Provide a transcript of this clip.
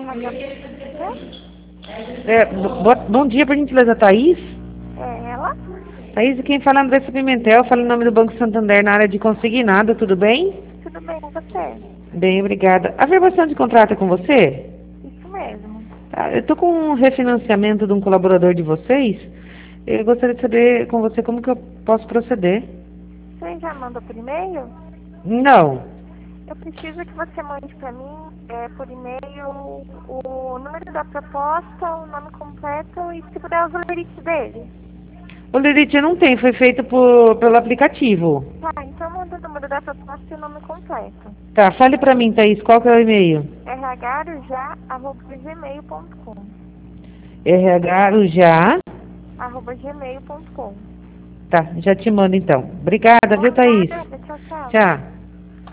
RH. Bom dia, por gentileza, Thaís. É ela? Thaís, quem fala é Andressa Pimentel, falo em nome do Banco Santander na área de consignado, tudo bem? Tudo bem com você? Bem, obrigada. A verbação de contrato é com você? Isso mesmo. Tá, eu tô com um refinanciamento de um colaborador de vocês. Eu gostaria de saber com você como que eu posso proceder. Você já mandou por e-mail? Não. Eu preciso que você mande para mim, por e-mail, o número da proposta, o nome completo e se puder os lirites dele. O Lilith não tem, foi feito pelo aplicativo. Tá, então manda o número da proposta e o nome completo. Tá, fale pra mim, Thaís, qual que é o e-mail? rhrujá@gmail.com RH @gmail.com. Tá, já te mando então. Obrigada, viu, Thaís? Obrigada, tchau, tchau. Tchau.